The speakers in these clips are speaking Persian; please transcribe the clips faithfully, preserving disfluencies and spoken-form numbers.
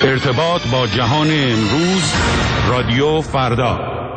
ارتباط با جهان امروز، رادیو فردا.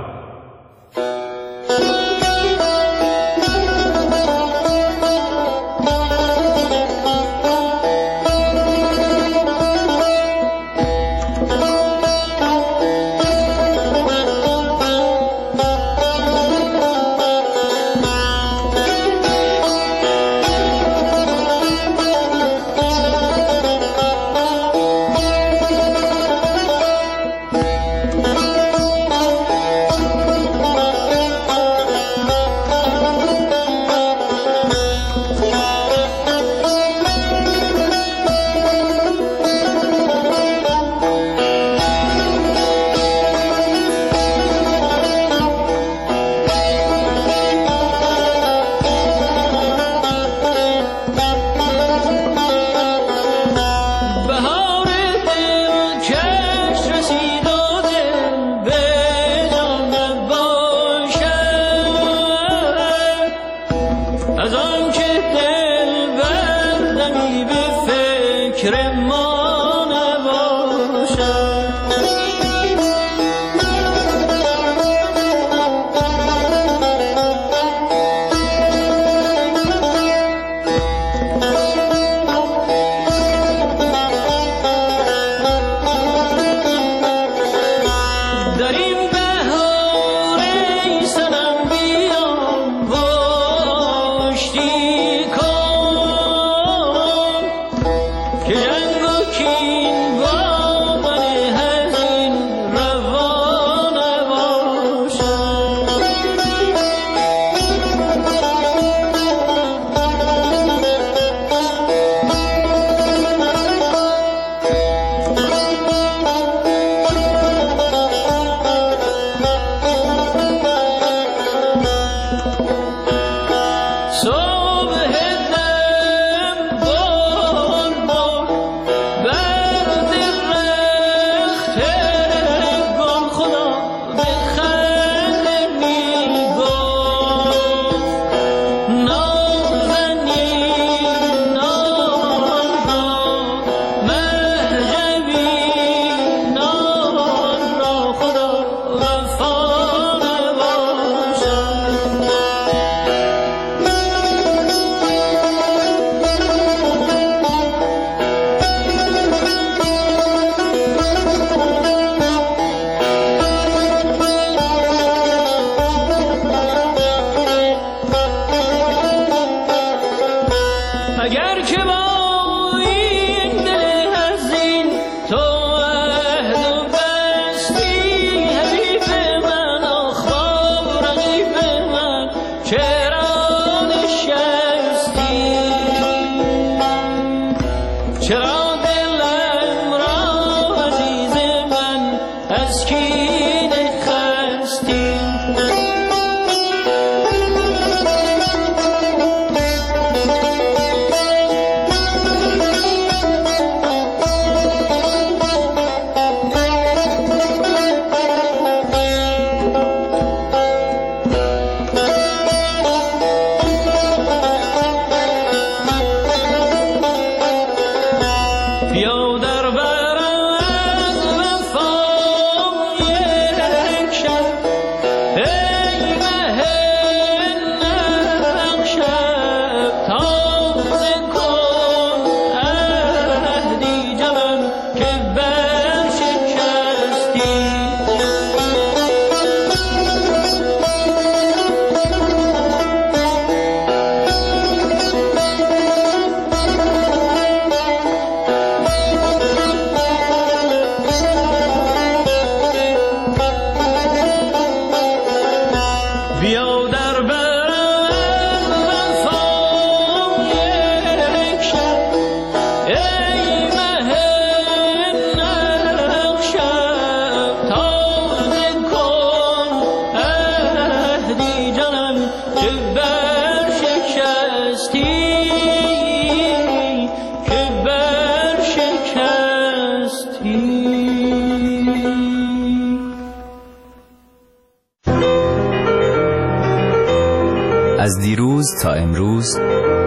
از دیروز تا امروز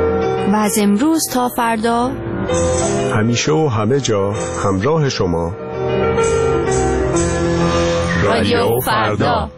و از امروز تا فردا همیشه و همه جا همراه شما رادیو فردا.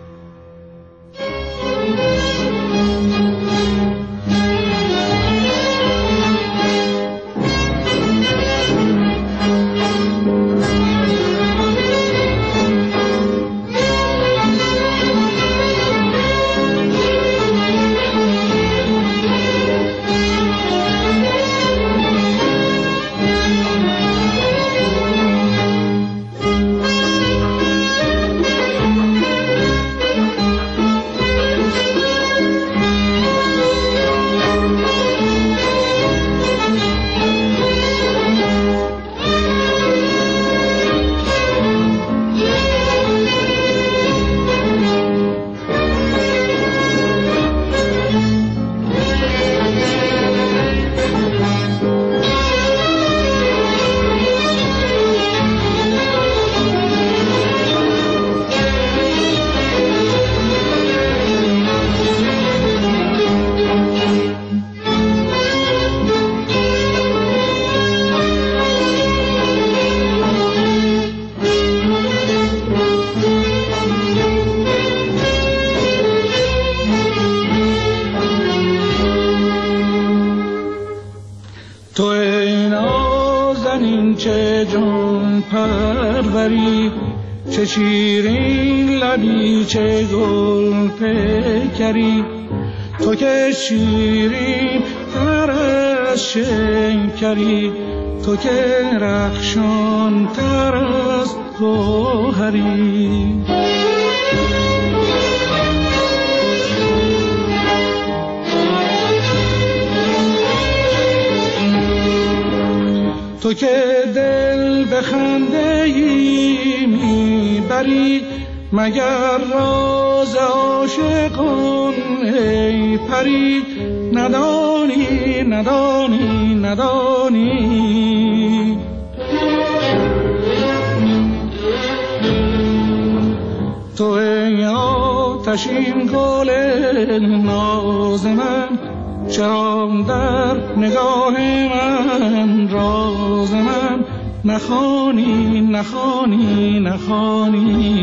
تو ای نازنین چه جان پروری، چه شیرین لبی چه گل پیکری، تو که شیرین تر از شکری، تو که رخشان تر از گوهری. تو که دل به خنده ای میبری، مگر راز عاشقان ای پری، ندانی ندانی ندانی. تو ای آتشین گل ناز من، چرا در نگاه من راز من نخوانی نخوانی نخوانی.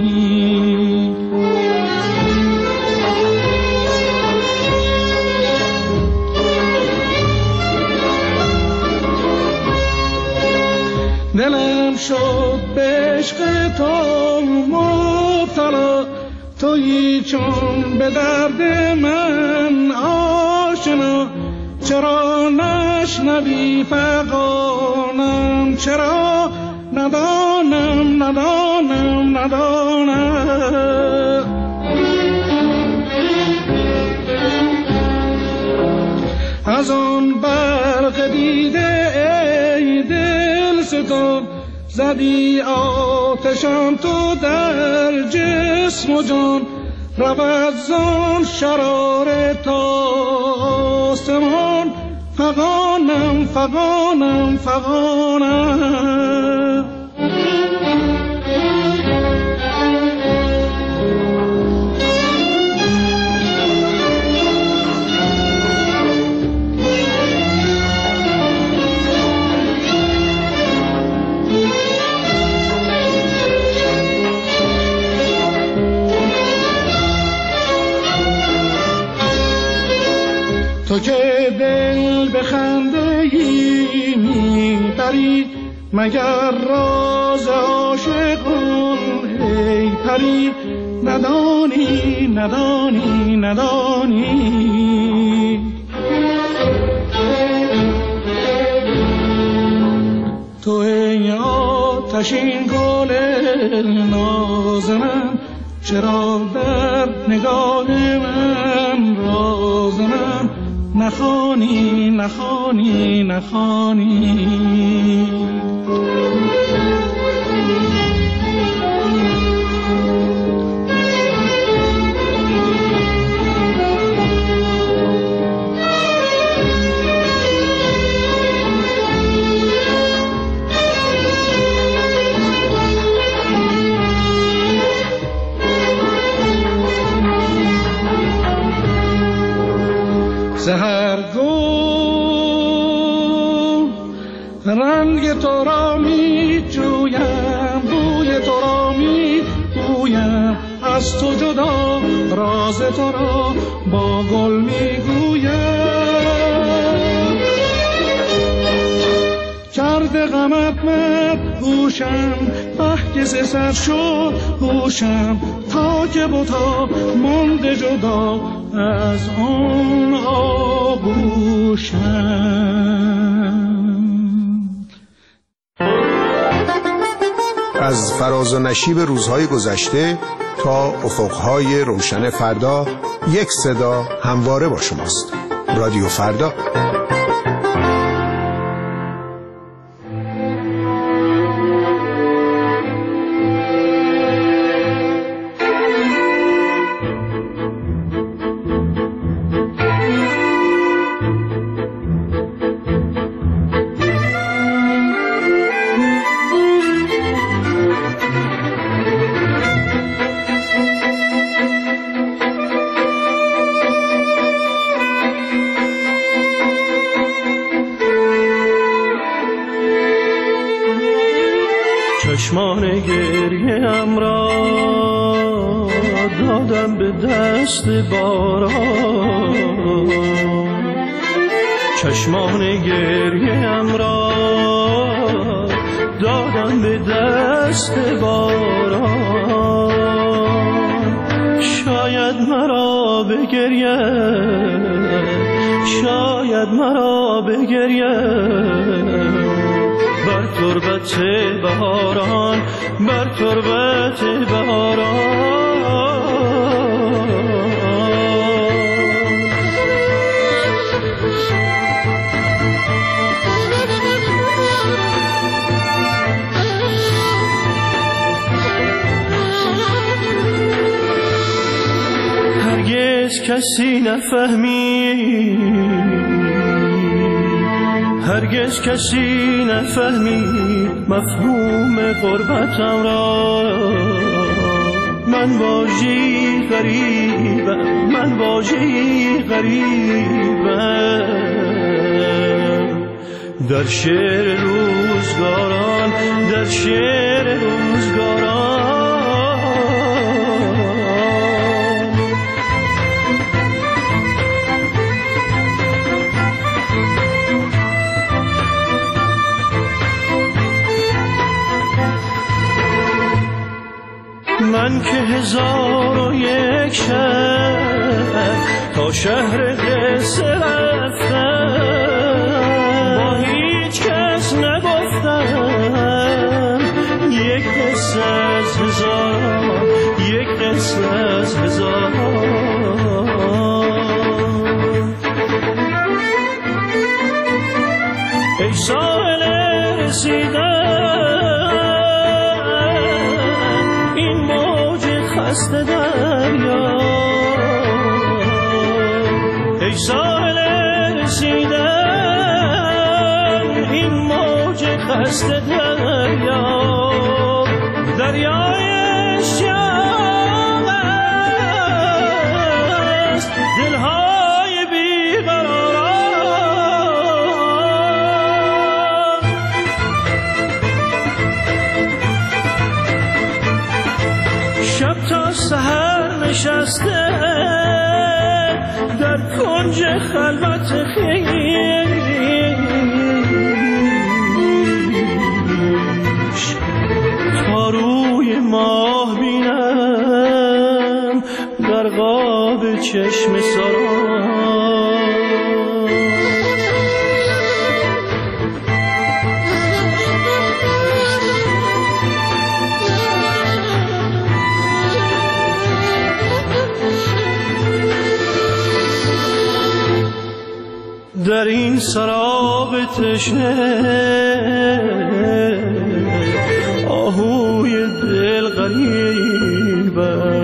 دلم شد به عشق تو مبتلا، تویی چون به درد من آشنا. چرا نشنوی فغانم، چرا ندانم ندانم ندانم. از آن برق دیده ای دل ستم، زدی آتشم تو در جسم و جان. رود زان شرار تا آسمان، فغانم فغانم فغانم. تو که دل به خنده ای میبری، مگر راز عاشقان ای پری، ندانی ندانی ندانی. تو ای آتشین گل ناز من، چرا در نگاه من راز من نخوانی نخوانی نخوانی. سحرگو رنگ تو را می جویم، بوی تو را می بویم، از تو جدا راز تو را با گل میگویم. کرده غمت مد هوشم بحکس سر شد هوشم تا که بتا مانده جدا از آن آغوشم. از فراز و نشیب روزهای گذشته تا افقهای روشن فردا، یک صدا همواره با شماست. رادیو فردا. چشمان گریم را دادم به دست باران، چشمان گریم را دادم به دست باران. شاید مرا بگریم، شاید مرا بگریم بر تربت بهاران، بر تربت بهاران. هرگز کسی نفهمید، هرگز کسی نفهمید مفهوم غربتم را. من واژه‌ای غریبم، من واژه‌ای غریبم در شعر روزگاران، در شعر روزگاران. من که هزار و یک شهر تا شهر قصه رفتم، با هیچ کس نگفتم یک قصه از هزار، یک قصه از هزار. ای سائل رسیدن خسته دریا، ای ساحل رسیدن این موج خسته دریا. دریای شام است دلهای بیقراران. شب تا سحر نشسته در کنج خلوت خویش، تا روی ماه بینم در قاب چشم سران. در این سراب تشنه آهوی دل غریب